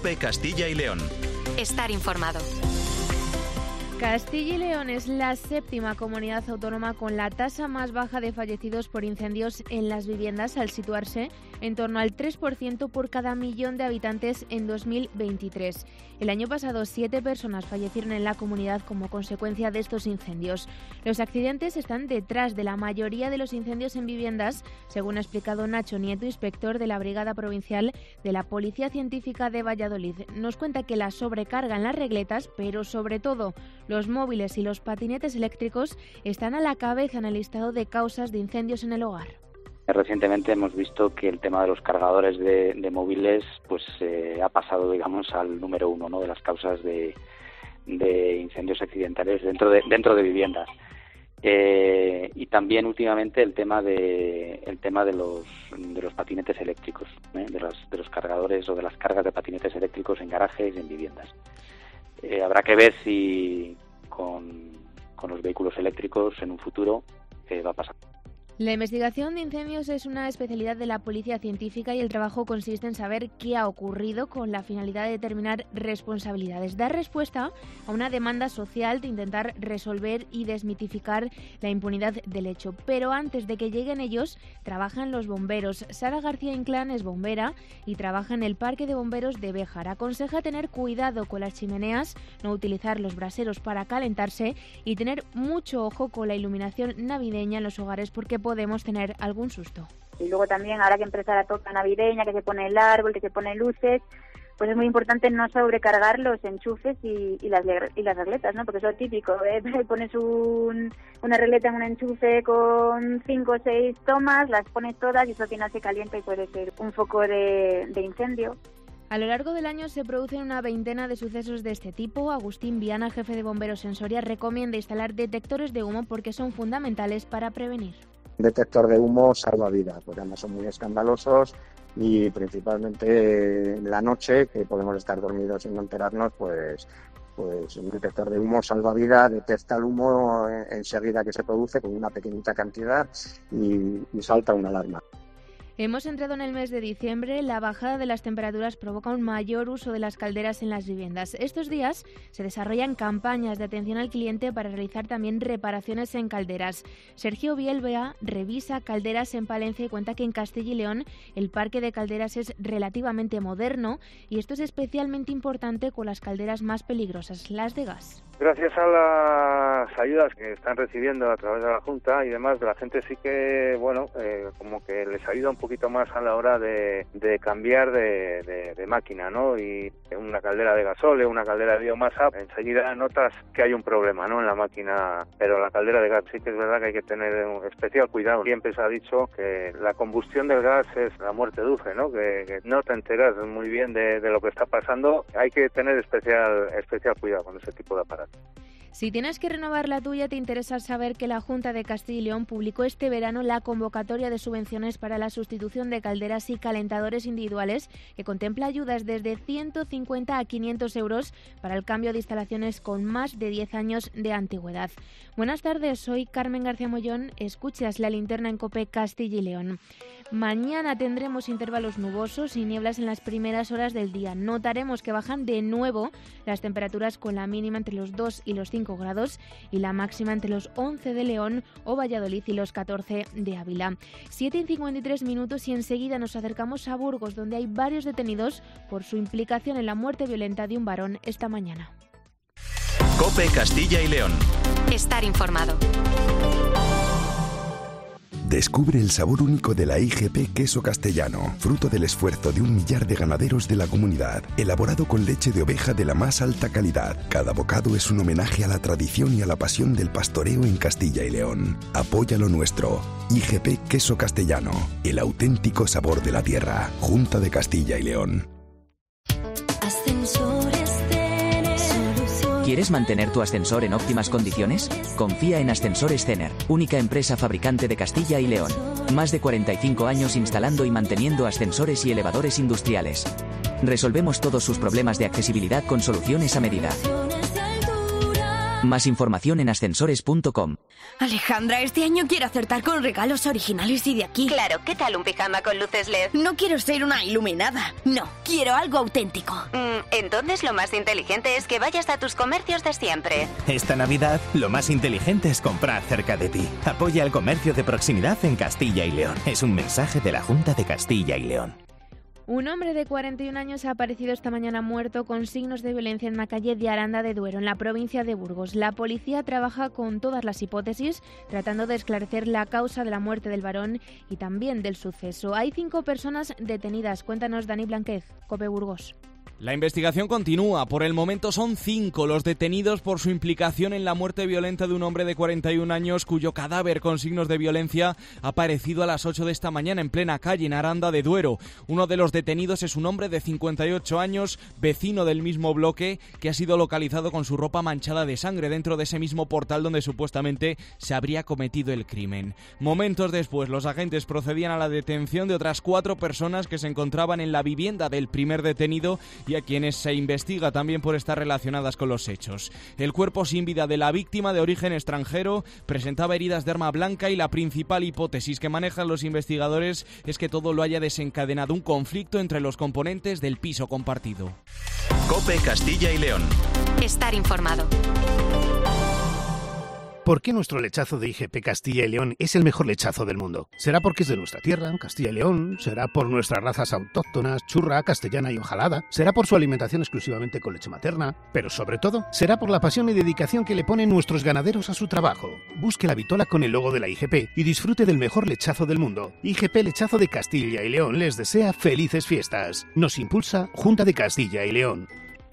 COPE Castilla y León. Estar informado. Castilla y León es la séptima comunidad autónoma con la tasa más baja de fallecidos por incendios en las viviendas, al situarse en torno al 3% por cada millón de habitantes en 2023. El año pasado, 7 personas fallecieron en la comunidad como consecuencia de estos incendios. Los accidentes están detrás de la mayoría de los incendios en viviendas, según ha explicado Nacho Nieto, inspector de la Brigada Provincial de la Policía Científica de Valladolid. Nos cuenta que la sobrecarga en las regletas, pero sobre todo los móviles y los patinetes eléctricos, están a la cabeza en el listado de causas de incendios en el hogar. Recientemente hemos visto que el tema de los cargadores de móviles pues ha pasado, digamos, al número 1, ¿no?, de las causas de incendios accidentales dentro de viviendas. Y también últimamente el tema de los patinetes eléctricos, de los cargadores o de las cargas de patinetes eléctricos en garajes y en viviendas. Habrá que ver si con los vehículos eléctricos en un futuro va a pasar. La investigación de incendios es una especialidad de la Policía Científica y el trabajo consiste en saber qué ha ocurrido con la finalidad de determinar responsabilidades, dar respuesta a una demanda social de intentar resolver y desmitificar la impunidad del hecho. Pero antes de que lleguen ellos, trabajan los bomberos. Sara García Inclán es bombera y trabaja en el Parque de Bomberos de Béjar. Aconseja tener cuidado con las chimeneas, no utilizar los braseros para calentarse y tener mucho ojo con la iluminación navideña en los hogares porque podemos tener algún susto. Y luego también, ahora que empieza la época navideña, que se pone el árbol, que se ponen luces, pues es muy importante no sobrecargar los enchufes y las regletas, ¿no? Porque eso es típico, pones una regleta en un enchufe con 5 o 6 tomas, las pones todas y eso al final se calienta y puede ser un foco de incendio. A lo largo del año se producen una veintena de sucesos de este tipo. Agustín Viana, jefe de bomberos en Soria, recomienda instalar detectores de humo porque son fundamentales para prevenir. Un detector de humo salva vidas, porque además son muy escandalosos y principalmente en la noche, que podemos estar dormidos sin no enterarnos, pues un detector de humo salva vida, detecta el humo enseguida que se produce con una pequeñita cantidad y salta una alarma. Hemos entrado en el mes de diciembre. La bajada de las temperaturas provoca un mayor uso de las calderas en las viviendas. Estos días se desarrollan campañas de atención al cliente para realizar también reparaciones en calderas. Sergio Bielbea revisa calderas en Palencia y cuenta que en Castilla y León el parque de calderas es relativamente moderno y esto es especialmente importante con las calderas más peligrosas, las de gas. Gracias a las ayudas que están recibiendo a través de la Junta y demás, la gente sí que, como que les ayuda un poquito más a la hora de cambiar de máquina, ¿no? Y una caldera de gasóleo, una caldera de biomasa, enseguida notas que hay un problema, ¿no?, en la máquina, pero la caldera de gas sí que es verdad que hay que tener un especial cuidado. Siempre se ha dicho que la combustión del gas es la muerte dulce, ¿no? Que no te enteras muy bien de lo que está pasando. Hay que tener especial cuidado con ese tipo de aparatos. Si tienes que renovar la tuya, te interesa saber que la Junta de Castilla y León publicó este verano la convocatoria de subvenciones para la sustitución de calderas y calentadores individuales, que contempla ayudas desde 150 a 500 euros para el cambio de instalaciones con más de 10 años de antigüedad. Buenas tardes, soy Carmen García Mollón. Escuchas La Linterna en COPE Castilla y León. Mañana tendremos intervalos nubosos y nieblas en las primeras horas del día. Notaremos que bajan de nuevo las temperaturas con la mínima entre los 2 y los 5 grados y la máxima entre los 11 de León o Valladolid y los 14 de Ávila. 7:53 y enseguida nos acercamos a Burgos, donde hay varios detenidos por su implicación en la muerte violenta de un varón esta mañana. COPE Castilla y León. Estar informado. Descubre el sabor único de la IGP Queso Castellano, fruto del esfuerzo de 1 millar de ganaderos de la comunidad, elaborado con leche de oveja de la más alta calidad. Cada bocado es un homenaje a la tradición y a la pasión del pastoreo en Castilla y León. Apoya lo nuestro. IGP Queso Castellano, el auténtico sabor de la tierra. Junta de Castilla y León. ¿Quieres mantener tu ascensor en óptimas condiciones? Confía en Ascensores Cener, única empresa fabricante de Castilla y León. Más de 45 años instalando y manteniendo ascensores y elevadores industriales. Resolvemos todos sus problemas de accesibilidad con soluciones a medida. Más información en ascensores.com. Alejandra, este año quiero acertar con regalos originales y de aquí. Claro, ¿qué tal un pijama con luces LED? No quiero ser una iluminada. No, quiero algo auténtico. Entonces lo más inteligente es que vayas a tus comercios de siempre. Esta Navidad, lo más inteligente es comprar cerca de ti. Apoya el comercio de proximidad en Castilla y León. Es un mensaje de la Junta de Castilla y León. Un hombre de 41 años ha aparecido esta mañana muerto con signos de violencia en una calle de Aranda de Duero, en la provincia de Burgos. La policía trabaja con todas las hipótesis, tratando de esclarecer la causa de la muerte del varón y también del suceso. Hay 5 personas detenidas. Cuéntanos, Dani Blanquez, COPE Burgos. La investigación continúa. Por el momento son 5 los detenidos por su implicación en la muerte violenta de un hombre de 41 años cuyo cadáver con signos de violencia ha aparecido a las 8 de esta mañana en plena calle en Aranda de Duero. Uno de los detenidos es un hombre de 58 años, vecino del mismo bloque, que ha sido localizado con su ropa manchada de sangre dentro de ese mismo portal donde supuestamente se habría cometido el crimen. Momentos después, los agentes procedían a la detención de otras 4 personas que se encontraban en la vivienda del primer detenido y a quienes se investiga también por estar relacionadas con los hechos. El cuerpo sin vida de la víctima, de origen extranjero, presentaba heridas de arma blanca y la principal hipótesis que manejan los investigadores es que todo lo haya desencadenado un conflicto entre los componentes del piso compartido. COPE Castilla y León. Estar informado. ¿Por qué nuestro lechazo de IGP Castilla y León es el mejor lechazo del mundo? ¿Será porque es de nuestra tierra, Castilla y León? ¿Será por nuestras razas autóctonas, churra, castellana y hojalada? ¿Será por su alimentación exclusivamente con leche materna? Pero sobre todo, será por la pasión y dedicación que le ponen nuestros ganaderos a su trabajo. Busque la vitola con el logo de la IGP y disfrute del mejor lechazo del mundo. IGP Lechazo de Castilla y León les desea felices fiestas. Nos impulsa Junta de Castilla y León.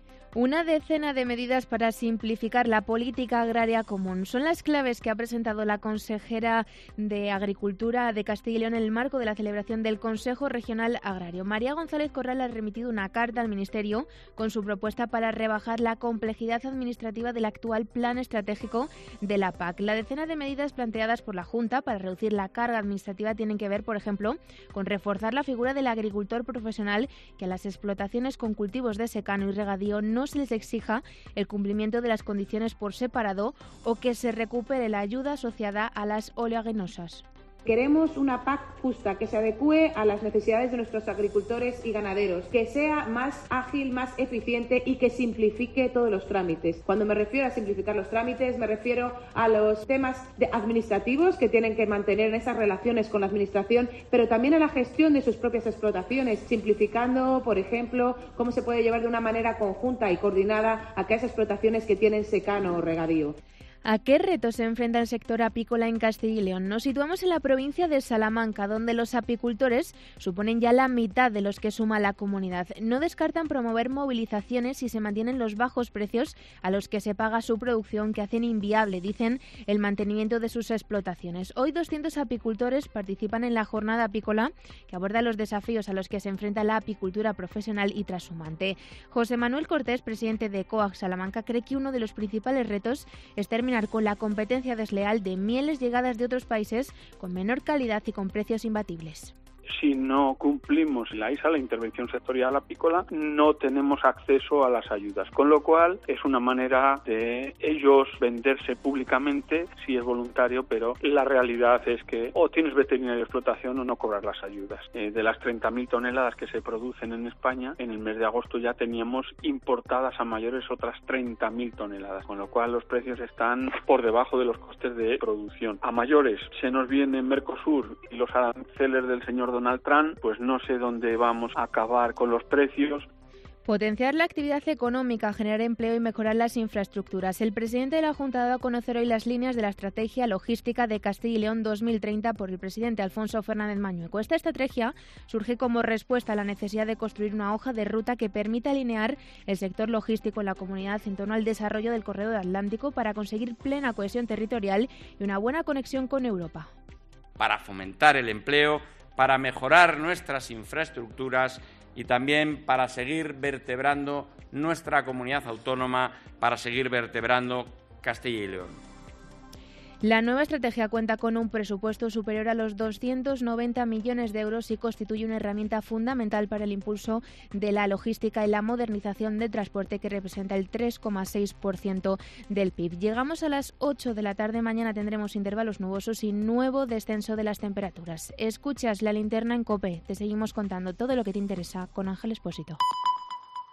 Una decena de medidas para simplificar la política agraria común son las claves que ha presentado la consejera de Agricultura de Castilla y León en el marco de la celebración del Consejo Regional Agrario. María González Corral ha remitido una carta al Ministerio con su propuesta para rebajar la complejidad administrativa del actual plan estratégico de la PAC. La decena de medidas planteadas por la Junta para reducir la carga administrativa tienen que ver, por ejemplo, con reforzar la figura del agricultor profesional, que a las explotaciones con cultivos de secano y regadío no se les exija el cumplimiento de las condiciones por separado o que se recupere la ayuda asociada a las oleaginosas. Queremos una PAC justa, que se adecue a las necesidades de nuestros agricultores y ganaderos, que sea más ágil, más eficiente y que simplifique todos los trámites. Cuando me refiero a simplificar los trámites, me refiero a los temas administrativos que tienen que mantener esas relaciones con la Administración, pero también a la gestión de sus propias explotaciones, simplificando, por ejemplo, cómo se puede llevar de una manera conjunta y coordinada a aquellas explotaciones que tienen secano o regadío. ¿A qué retos se enfrenta el sector apícola en Castilla y León? Nos situamos en la provincia de Salamanca, donde los apicultores suponen ya la mitad de los que suma la comunidad. No descartan promover movilizaciones si se mantienen los bajos precios a los que se paga su producción, que hacen inviable, dicen, el mantenimiento de sus explotaciones. Hoy 200 apicultores participan en la jornada apícola que aborda los desafíos a los que se enfrenta la apicultura profesional y trashumante. José Manuel Cortés, presidente de COAG Salamanca, cree que uno de los principales retos es terminar con la competencia desleal de mieles llegadas de otros países con menor calidad y con precios imbatibles. Si no cumplimos la ISA, la intervención sectorial apícola, no tenemos acceso a las ayudas, con lo cual es una manera de ellos venderse públicamente si es voluntario, pero la realidad es que o tienes veterinaria de explotación o no cobrar las ayudas. De las 30.000 toneladas que se producen en España, en el mes de agosto ya teníamos importadas a mayores otras 30.000 toneladas, con lo cual los precios están por debajo de los costes de producción. A mayores se nos viene Mercosur y los aranceles del señor Donald Trump, pues no sé dónde vamos a acabar con los precios. Potenciar la actividad económica, generar empleo y mejorar las infraestructuras. El presidente de la Junta ha dado a conocer hoy las líneas de la Estrategia Logística de Castilla y León 2030 por el presidente Alfonso Fernández Mañueco. Esta estrategia surge como respuesta a la necesidad de construir una hoja de ruta que permita alinear el sector logístico en la comunidad en torno al desarrollo del corredor atlántico para conseguir plena cohesión territorial y una buena conexión con Europa. Para fomentar el empleo, para mejorar nuestras infraestructuras y también para seguir vertebrando nuestra comunidad autónoma, para seguir vertebrando Castilla y León. La nueva estrategia cuenta con un presupuesto superior a los 290 millones de euros y constituye una herramienta fundamental para el impulso de la logística y la modernización del transporte, que representa el 3,6% del PIB. Llegamos a las 8 de la tarde. Mañana tendremos intervalos nubosos y nuevo descenso de las temperaturas. Escuchas La Linterna en COPE. Te seguimos contando todo lo que te interesa con Ángel Expósito.